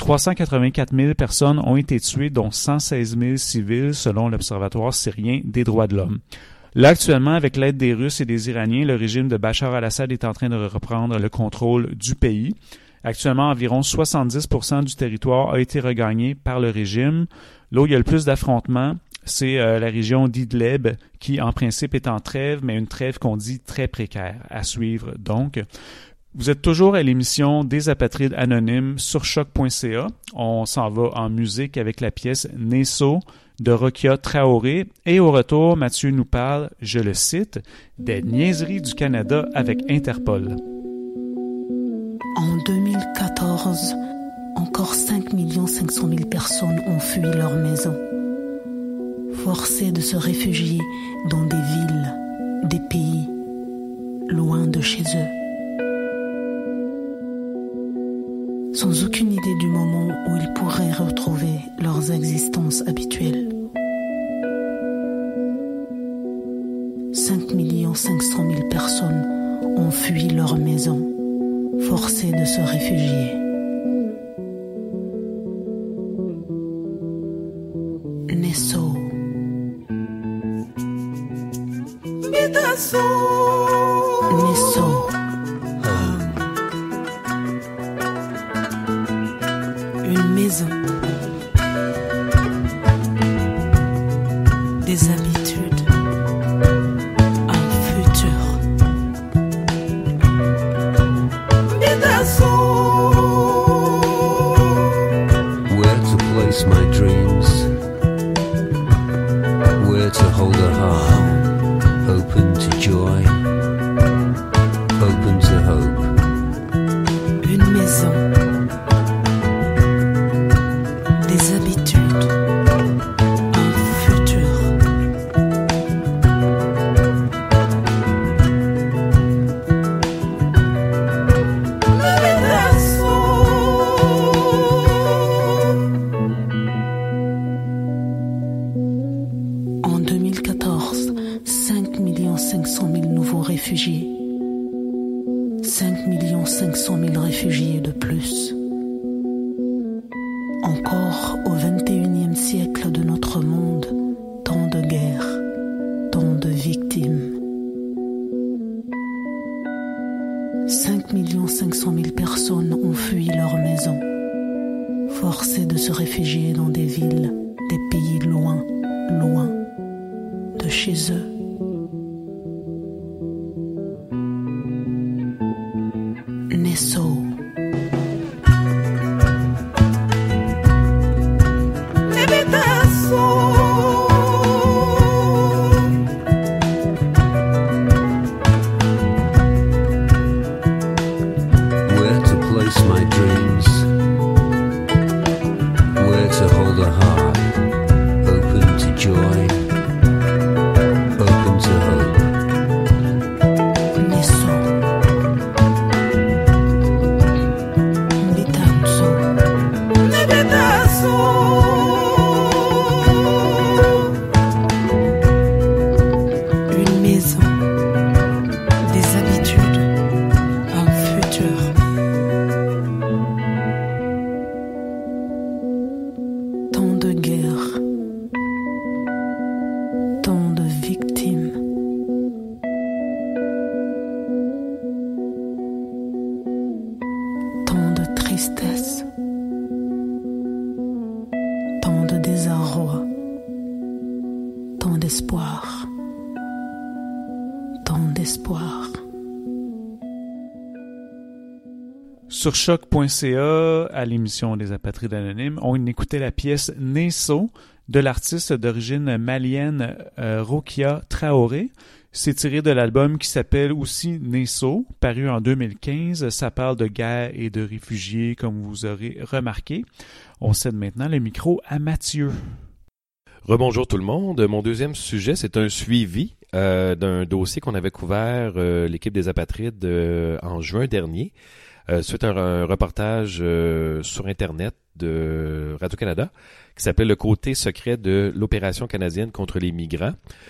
Speaker 1: 384 000 personnes ont été tuées, dont 116 000 civils, selon l'Observatoire syrien des droits de l'homme. Là, actuellement, avec l'aide des Russes et des Iraniens, le régime de Bachar al-Assad est en train de reprendre le contrôle du pays. Actuellement, environ 70% du territoire a été regagné par le régime. Là où il y a le plus d'affrontements, c'est la région d'Idlib qui, en principe, est en trêve, mais une trêve qu'on dit très précaire. À suivre, donc. Vous êtes toujours à l'émission des Apatrides Anonymes sur choc.ca. On s'en va en musique avec la pièce « Nesso » de Rokia Traoré. Et au retour, Mathieu nous parle, je le cite, des niaiseries du Canada avec Interpol.
Speaker 5: En 2014, encore 5 500 000 personnes ont fui leur maison. Forcés de se réfugier dans des villes, des pays, loin de chez eux. Sans aucune idée du moment où ils pourraient retrouver leurs existences habituelles. 5 500 000 personnes ont fui leur maison, forcés de se réfugier. Nesso. Nesso. Une maison. Des habitudes. Un futur.
Speaker 6: Where to place my dreams. Where to hold a heart. Open to joy, open to hope.
Speaker 5: Une maison, des habitudes, un futur. En 2014, 5 500 000 nouveaux réfugiés. 5 500 000 réfugiés de plus. Encore au XXIe siècle de notre monde, tant de guerres, tant de victimes. 5 500 000 personnes ont fui leur maison, forcées de se réfugier dans des villes, des pays loin, loin de chez eux. Nesso.
Speaker 6: Where to place my dreams. Where to hold a heart. Open to joy,
Speaker 5: d'espoir. Tant d'espoir.
Speaker 1: Sur choc.ca, à l'émission des Apatrides Anonymes, on écoutait la pièce Nesso de l'artiste d'origine malienne Rokia Traoré. C'est tiré de l'album qui s'appelle aussi Nesso, paru en 2015. Ça parle de guerre et de réfugiés, comme vous aurez remarqué. On cède maintenant le micro à Mathieu.
Speaker 2: Rebonjour tout le monde. Mon deuxième sujet, c'est un suivi d'un dossier qu'on avait couvert, l'équipe des Apatrides, en juin dernier. Suite à un reportage sur Internet de Radio-Canada qui s'appelle « Le côté secret de l'opération canadienne contre les migrants ».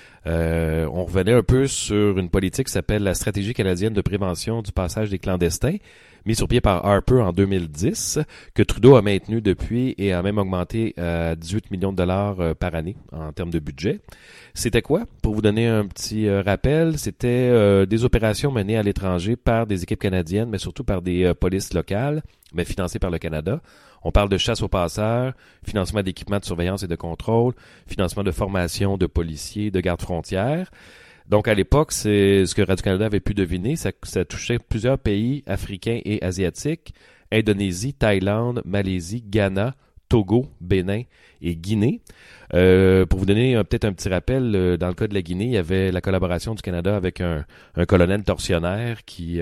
Speaker 2: On revenait un peu sur une politique qui s'appelle la stratégie canadienne de prévention du passage des clandestins, mise sur pied par Harper en 2010, que Trudeau a maintenu depuis et a même augmenté à 18 millions de dollars par année en termes de budget. C'était quoi? Pour vous donner un petit rappel, c'était des opérations menées à l'étranger par des équipes canadiennes, mais surtout par des polices locales, mais financées par le Canada. On parle de chasse aux passeurs, financement d'équipements de surveillance et de contrôle, financement de formation de policiers, de gardes-frontières. Donc, à l'époque, c'est ce que Radio-Canada avait pu deviner. Ça touchait plusieurs pays africains et asiatiques. Indonésie, Thaïlande, Malaisie, Ghana, Togo, Bénin et Guinée. Pour vous donner peut-être un petit rappel, dans le cas de la Guinée, il y avait la collaboration du Canada avec un colonel tortionnaire qui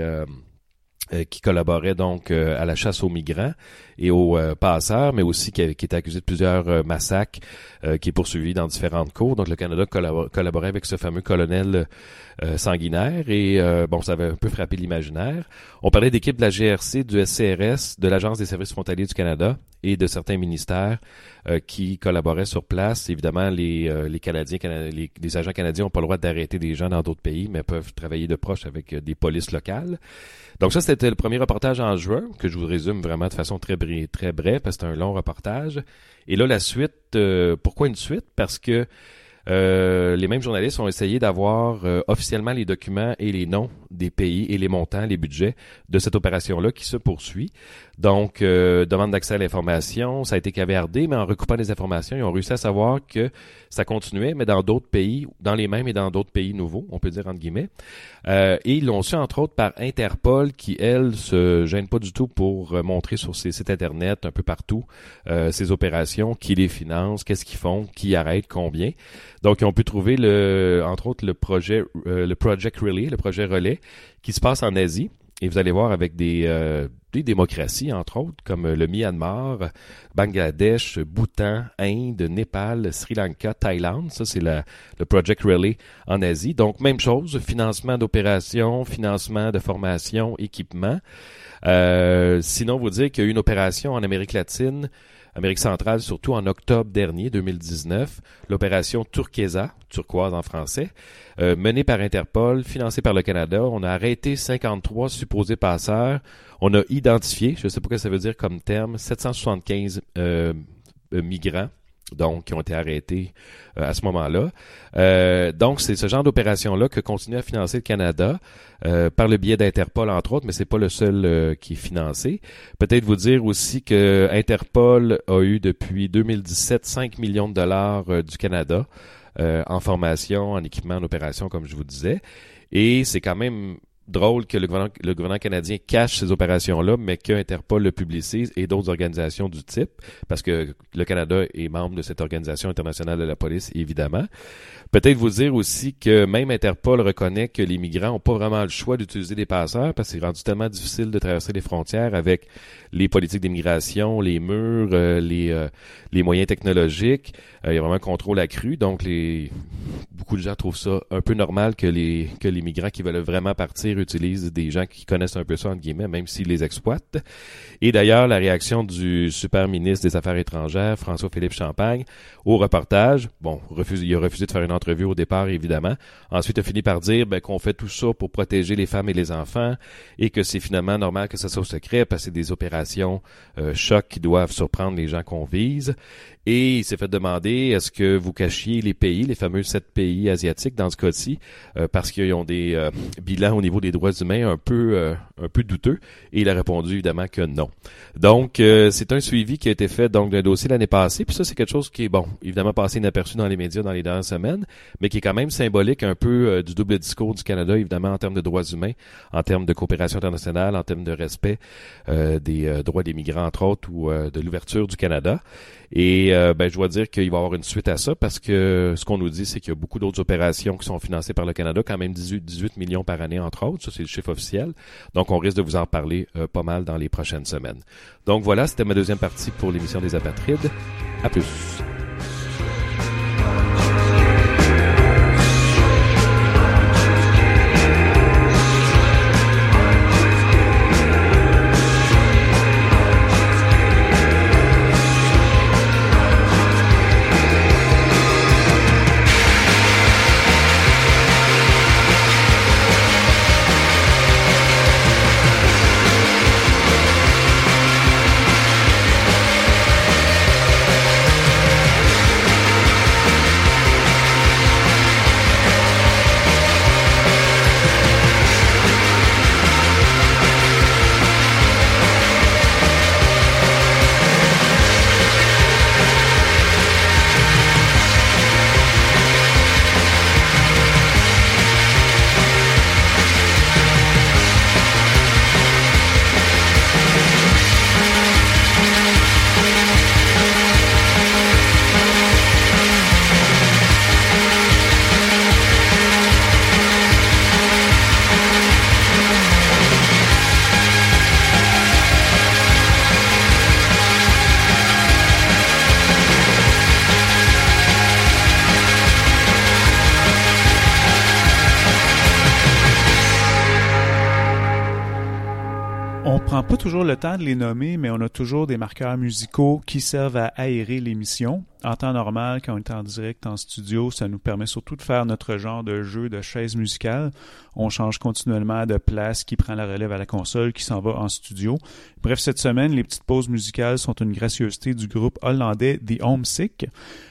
Speaker 2: collaborait donc à la chasse aux migrants et aux passeurs, mais aussi qui était accusé de plusieurs massacres, qui est poursuivi dans différentes cours. Donc le Canada collaborait avec ce fameux colonel sanguinaire et ça avait un peu frappé l'imaginaire. On parlait d'équipes de la GRC, du SCRS, de l'Agence des services frontaliers du Canada et de certains ministères qui collaboraient sur place. Évidemment, les agents canadiens n'ont pas le droit d'arrêter des gens dans d'autres pays, mais peuvent travailler de proche avec des polices locales. Donc ça, c'était le premier reportage en juin, que je vous résume vraiment de façon très brève, parce que c'est un long reportage. Et là, la suite, pourquoi une suite? Parce que les mêmes journalistes ont essayé d'avoir officiellement les documents et les noms des pays et les montants, les budgets de cette opération-là qui se poursuit. Donc, demande d'accès à l'information, ça a été caviardé, mais en recoupant les informations, ils ont réussi à savoir que ça continuait, mais dans d'autres pays, dans les mêmes et dans d'autres pays nouveaux, on peut dire entre guillemets. Et ils l'ont su entre autres par Interpol, qui, elle, se gêne pas du tout pour montrer sur ses sites Internet, un peu partout, ces opérations, qui les financent, qu'est-ce qu'ils font, qui arrête, combien. Donc, ils ont pu trouver, entre autres, le projet Relay, le projet Relais, qui se passe en Asie. Et vous allez voir avec des démocraties, entre autres, comme le Myanmar, Bangladesh, Bhoutan, Inde, Népal, Sri Lanka, Thaïlande. Ça, c'est le Project Relay en Asie. Donc, même chose, financement d'opérations, financement de formation, équipement. Sinon, vous dire qu'il y a eu une opération en Amérique latine, Amérique centrale, surtout en octobre dernier, 2019, l'opération turquoise en français, menée par Interpol, financée par le Canada. On a arrêté 53 supposés passeurs. On a identifié, je ne sais pas ce que ça veut dire comme terme, 775 migrants. Donc, qui ont été arrêtés à ce moment-là. Donc, c'est ce genre d'opération-là que continue à financer le Canada par le biais d'Interpol, entre autres, mais c'est pas le seul qui est financé. Peut-être vous dire aussi que Interpol a eu depuis 2017 5 millions de dollars du Canada en formation, en équipement, en opération, comme je vous disais. Et c'est quand même drôle que le gouvernement canadien cache ces opérations-là, mais qu'Interpol le publicise et d'autres organisations du type, parce que le Canada est membre de cette organisation internationale de la police, évidemment. Peut-être vous dire aussi que même Interpol reconnaît que les migrants n'ont pas vraiment le choix d'utiliser des passeurs, parce que c'est rendu tellement difficile de traverser les frontières avec les politiques d'immigration, les murs, les moyens technologiques. Il y a vraiment un contrôle accru, donc beaucoup de gens trouvent ça un peu normal que les migrants qui veulent vraiment partir utilisent des gens qui connaissent un peu ça, entre guillemets, même s'ils les exploitent. Et d'ailleurs, la réaction du super ministre des Affaires étrangères, François-Philippe Champagne, au reportage, il a refusé de faire une entrevue au départ, évidemment. Ensuite, il a fini par dire qu'on fait tout ça pour protéger les femmes et les enfants et que c'est finalement normal que ça soit secret parce que c'est des opérations choc qui doivent surprendre les gens qu'on vise. Et il s'est fait demander, est-ce que vous cachiez les fameux 7 pays asiatiques dans ce cas-ci, parce qu'ils ont des bilans au niveau des droits humains un peu douteux, et il a répondu évidemment que non. Donc, c'est un suivi qui a été fait donc d'un dossier l'année passée, puis ça, c'est quelque chose qui est, bon, évidemment passé inaperçu dans les médias dans les dernières semaines, mais qui est quand même symbolique un peu du double discours du Canada, évidemment, en termes de droits humains, en termes de coopération internationale, en termes de respect des droits des migrants, entre autres, ou de l'ouverture du Canada. Et je dois dire qu'il va y avoir une suite à ça, parce que ce qu'on nous dit, c'est qu'il y a beaucoup d'autres opérations qui sont financées par le Canada, quand même 18 millions par année, entre autres. Ça, c'est le chiffre officiel. Donc, on risque de vous en parler pas mal dans les prochaines semaines. Donc voilà, c'était ma deuxième partie pour l'émission des Apatrides. À plus.
Speaker 1: On prend pas toujours le temps de les nommer, mais on a toujours des marqueurs musicaux qui servent à aérer l'émission. En temps normal, quand on est en direct en studio, ça nous permet surtout de faire notre genre de jeu de chaises musicales. On change continuellement de place, qui prend la relève à la console, qui s'en va en studio. Bref, cette semaine, les petites pauses musicales sont une gracieuseté du groupe hollandais The Homesick.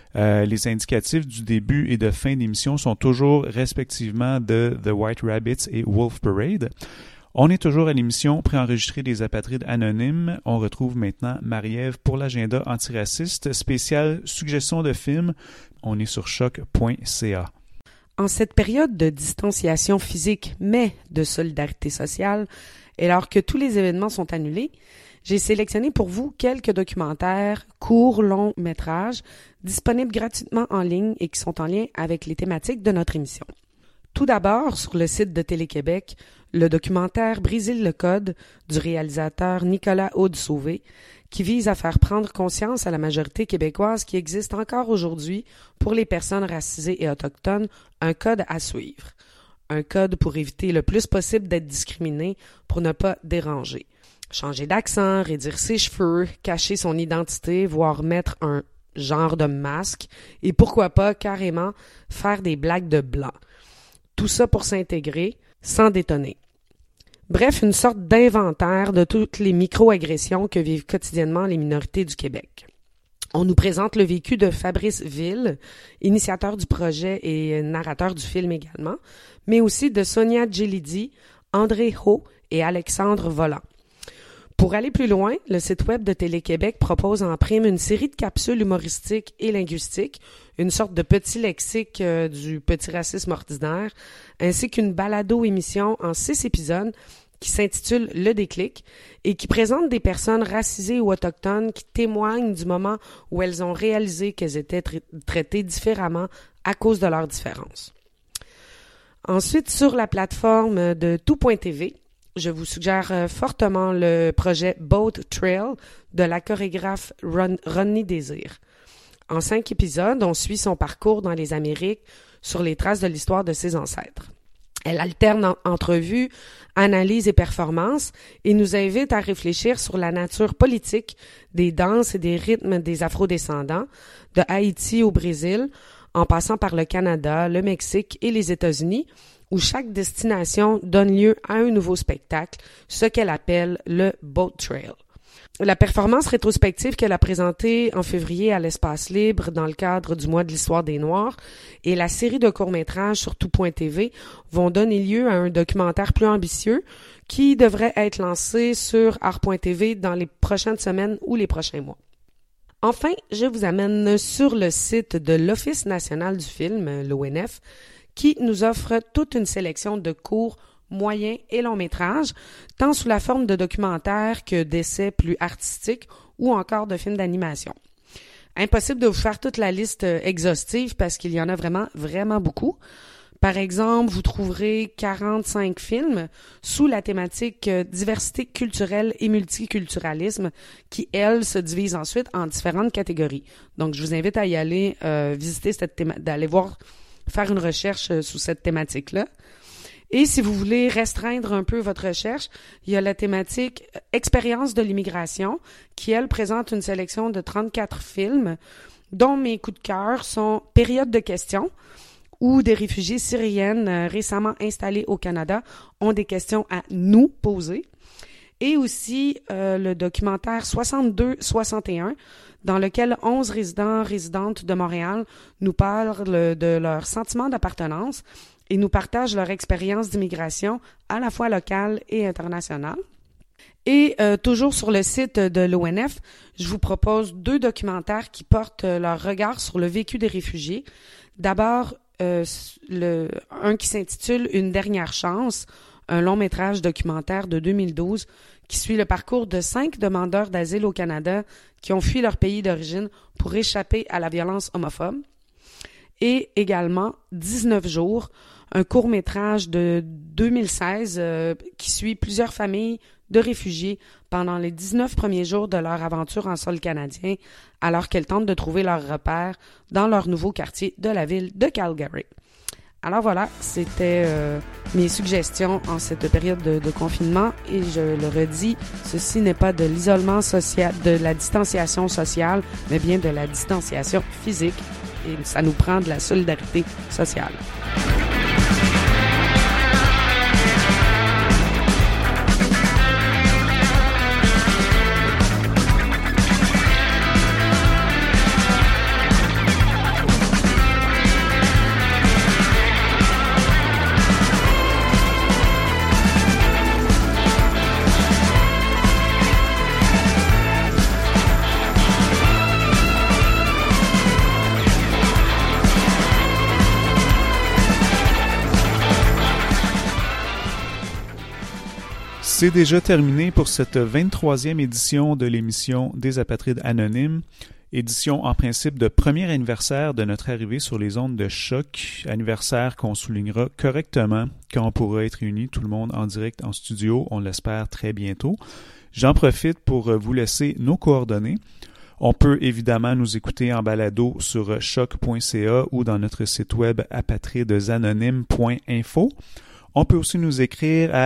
Speaker 1: Les indicatifs du début et de fin d'émission sont toujours respectivement de The White Rabbits et Wolf Parade. On est toujours à l'émission préenregistrée des Apatrides anonymes. On retrouve maintenant Marie-Ève pour l'agenda antiraciste spécial suggestion de films. On est sur choc.ca.
Speaker 4: En cette période de distanciation physique, mais de solidarité sociale, et alors que tous les événements sont annulés, j'ai sélectionné pour vous quelques documentaires, courts, longs métrages, disponibles gratuitement en ligne et qui sont en lien avec les thématiques de notre émission. Tout d'abord, sur le site de Télé-Québec, le documentaire « Briser le code » du réalisateur Nicolas Aude-Sauvé, qui vise à faire prendre conscience à la majorité québécoise qui existe encore aujourd'hui pour les personnes racisées et autochtones un code à suivre. Un code pour éviter le plus possible d'être discriminé pour ne pas déranger. Changer d'accent, raidir ses cheveux, cacher son identité, voire mettre un genre de masque et pourquoi pas carrément faire des blagues de blanc. Tout ça pour s'intégrer sans détonner. Bref, une sorte d'inventaire de toutes les micro-agressions que vivent quotidiennement les minorités du Québec. On nous présente le vécu de Fabrice Ville, initiateur du projet et narrateur du film également, mais aussi de Sonia Djelidi, André Ho et Alexandre Volant. Pour aller plus loin, le site web de Télé-Québec propose en prime une série de capsules humoristiques et linguistiques, une sorte de petit lexique du petit racisme ordinaire, ainsi qu'une balado-émission en 6 épisodes qui s'intitule « Le déclic » et qui présente des personnes racisées ou autochtones qui témoignent du moment où elles ont réalisé qu'elles étaient traitées différemment à cause de leurs différences. Ensuite, sur la plateforme de tout.tv, je vous suggère fortement le projet Boat Trail de la chorégraphe Rodney Désir. En 5 épisodes, on suit son parcours dans les Amériques sur les traces de l'histoire de ses ancêtres. Elle alterne entrevues, analyses et performances et nous invite à réfléchir sur la nature politique des danses et des rythmes des Afro-descendants, de Haïti au Brésil, en passant par le Canada, le Mexique et les États-Unis, où chaque destination donne lieu à un nouveau spectacle, ce qu'elle appelle le Boat Trail. La performance rétrospective qu'elle a présentée en février à l'Espace Libre dans le cadre du mois de l'Histoire des Noirs et la série de courts-métrages sur Tout.tv vont donner lieu à un documentaire plus ambitieux qui devrait être lancé sur Art.tv dans les prochaines semaines ou les prochains mois. Enfin, je vous amène sur le site de l'Office national du film, l'ONF, qui nous offre toute une sélection de courts, moyens et longs métrages, tant sous la forme de documentaires que d'essais plus artistiques ou encore de films d'animation. Impossible de vous faire toute la liste exhaustive parce qu'il y en a vraiment beaucoup. Par exemple, vous trouverez 45 films sous la thématique diversité culturelle et multiculturalisme qui, elles, se divisent ensuite en différentes catégories. Donc, je vous invite à y aller visiter d'aller voir, faire une recherche sous cette thématique-là. Et si vous voulez restreindre un peu votre recherche, il y a la thématique expérience de l'immigration qui, elle, présente une sélection de 34 films dont mes coups de cœur sont Période de questions, où des réfugiés syriennes récemment installés au Canada ont des questions à nous poser. Et aussi le documentaire 62-61, dans lequel 11 résidentes de Montréal nous parlent de leur sentiment d'appartenance et nous partagent leur expérience d'immigration à la fois locale et internationale. Et toujours sur le site de l'ONF, je vous propose 2 documentaires qui portent leur regard sur le vécu des réfugiés. D'abord, un qui s'intitule « Une dernière chance », un long-métrage documentaire de 2012 qui suit le parcours de 5 demandeurs d'asile au Canada qui ont fui leur pays d'origine pour échapper à la violence homophobe. Et également 19 jours, un court-métrage de 2016 qui suit plusieurs familles de réfugiés pendant les 19 premiers jours de leur aventure en sol canadien, alors qu'elles tentent de trouver leur repère dans leur nouveau quartier de la ville de Calgary. Alors voilà, c'était mes suggestions en cette période de confinement et je le redis, ceci n'est pas de l'isolement social, de la distanciation sociale, mais bien de la distanciation physique et ça nous prend de la solidarité sociale.
Speaker 1: C'est déjà terminé pour cette 23e édition de l'émission des Apatrides Anonymes, édition en principe de premier anniversaire de notre arrivée sur les ondes de choc, anniversaire qu'on soulignera correctement quand on pourra être réunis tout le monde en direct en studio, on l'espère très bientôt. J'en profite pour vous laisser nos coordonnées. On peut évidemment nous écouter en balado sur choc.ca ou dans notre site web apatridsanonymes.info. On peut aussi nous écrire à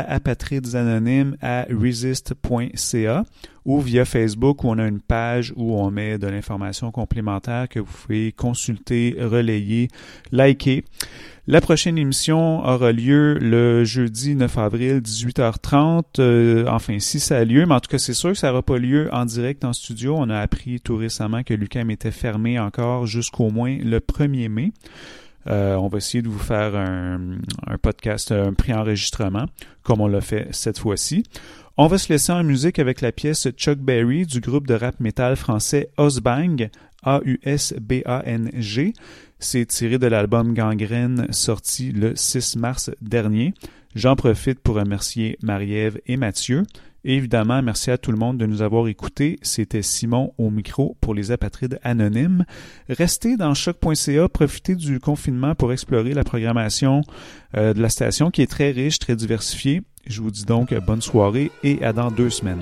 Speaker 1: apatridsanonymes@resist.ca ou via Facebook où on a une page où on met de l'information complémentaire que vous pouvez consulter, relayer, liker. La prochaine émission aura lieu le jeudi 9 avril, 18h30. Enfin, si ça a lieu, mais en tout cas, c'est sûr que ça n'aura pas lieu en direct en studio. On a appris tout récemment que l'UQAM était fermé encore jusqu'au moins le 1er mai. On va essayer de vous faire un podcast, un pré-enregistrement, comme on l'a fait cette fois-ci. On va se laisser en musique avec la pièce Chuck Berry du groupe de rap metal français Ausbang, A-U-S-B-A-N-G. C'est tiré de l'album Gangrène sorti le 6 mars dernier. J'en profite pour remercier Marie-Ève et Mathieu. Et évidemment, merci à tout le monde de nous avoir écoutés. C'était Simon au micro pour les Apatrides Anonymes. Restez dans choc.ca, profitez du confinement pour explorer la programmation de la station qui est très riche, très diversifiée. Je vous dis donc bonne soirée et à dans 2 semaines.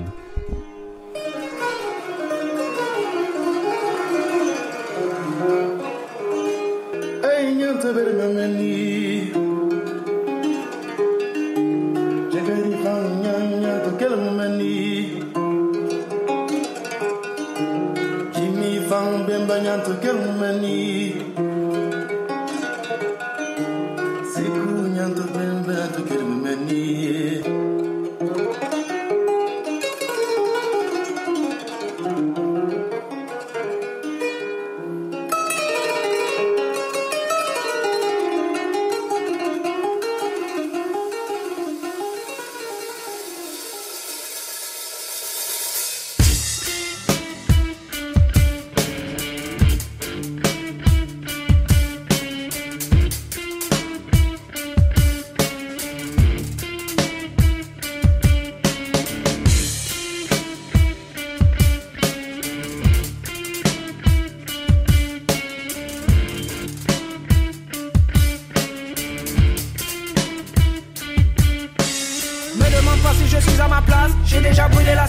Speaker 7: Nyanto kelmani Siku nyanto bemba to kelmani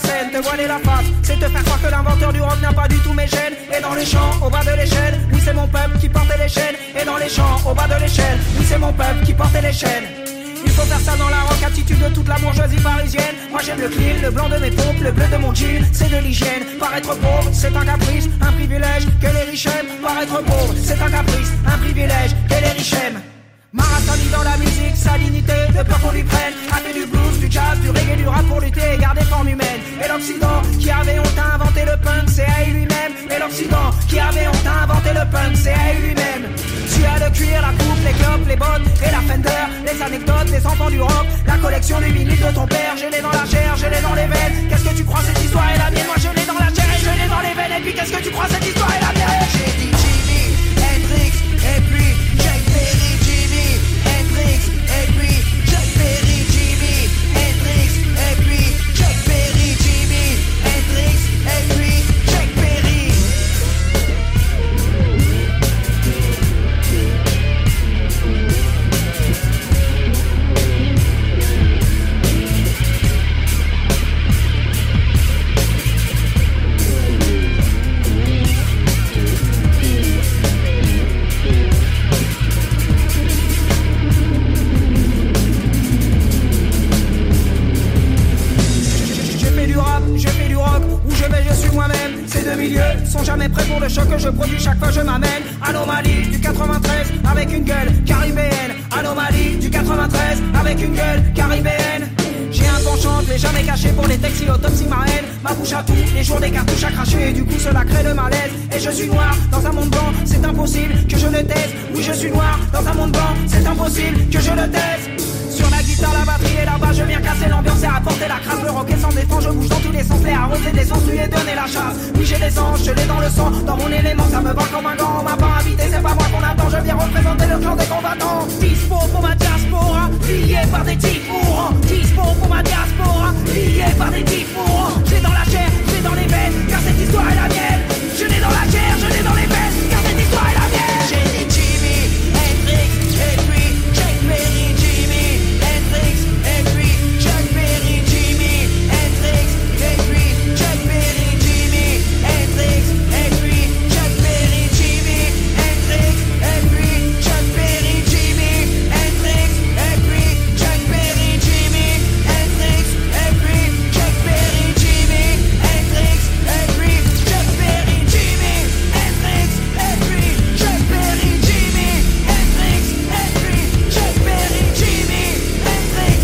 Speaker 8: scène, te voiler la face, c'est te faire croire que l'inventeur du rock n'a pas du tout mes gènes. Et dans les champs, au bas de l'échelle, oui c'est mon peuple qui portait les chaînes. Et dans les champs, au bas de l'échelle, oui c'est mon peuple qui portait les chaînes. Il faut faire ça dans la rock attitude de toute la bourgeoisie parisienne. Moi j'aime le clean, le blanc de mes pompes, le bleu de mon jean, c'est de l'hygiène. Paraître pauvre, c'est un caprice, un privilège que les riches aiment. Paraître pauvre, c'est un caprice, un privilège que les riches aiment. Maratoni dans la musique, sa dignité, de peur qu'on lui prenne. A fait du blues, du jazz, du reggae, du rap pour lutter et garder forme humaine. Et l'Occident, qui avait honte à inventer le punk, c'est à lui-même. Et l'Occident, qui avait honte à inventer le punk, c'est à lui-même. Tu as le cuir, la coupe, les clopes, les bottes et la Fender. Les anecdotes, les enfants du rock, la collection du vinyle de ton père. J'ai les dans la chair, j'ai les dans les veines. Qu'est-ce que tu crois, cette histoire est la mienne? Moi je l'ai dans la chair et je l'ai dans les veines. Et puis qu'est-ce que tu crois, cette histoire est la mienne? J'ai dit Jimi Hendrix et puis Chuck Berry. Jimi Hendrix et puis Chuck Berry. Jimi Hendrix et puis Chuck Berry. Jimi Hendrix et puis Chuck Berry. Je fais du rock, où je vais je suis moi-même. Ces deux milieux sont jamais prêts pour le choc que je produis chaque fois je m'amène. Anomalie du 93 avec une gueule caribéenne. Anomalie du 93 avec une gueule caribéenne. J'ai un penchant, je l'ai jamais caché pour les textiles autopsie ma haine. Ma bouche à tout, les jours des cartouches à cracher. Et du coup cela crée le malaise. Et je suis noir dans un monde blanc, c'est impossible que je le taise. Oui je suis noir dans un monde blanc, c'est impossible que je le taise. Sur la guitare, la batterie et là-bas, je viens casser l'ambiance et apporter la crasse. Le rock est sans défense, je bouge dans tous les sens. Les arroser des sens, lui ai donné la chasse. Oui, j'ai des anges, je l'ai dans le sang. Dans mon élément, ça me va comme un gant. On m'a pas invité, c'est pas moi qu'on attend. Je viens représenter le clan des combattants. Dispo pour ma diaspora, lié par des types mourants. Dispo pour ma diaspora, lié par des types mourants. J'ai dans la chair, j'ai dans les veines, car cette histoire est la mienne. Je l'ai dans la chair, je l'ai dans les veines, car cette histoire est la mienne. J'ai dit Jimi Hendrix et puis Chuck Berry. Et puis Chuck Berry, Jimi Hendrix, et puis Chuck Berry, Jimi Hendrix, et puis Chuck Berry, Jimi Hendrix, et puis Chuck Berry, Jimi Hendrix, et puis Chuck Berry, Jimi Hendrix, et puis Chuck Berry, Jimi Hendrix, et puis Chuck Berry, Jimi Hendrix, et puis Chuck Berry, Jimi Hendrix, et puis Chuck Berry, Jimi Hendrix.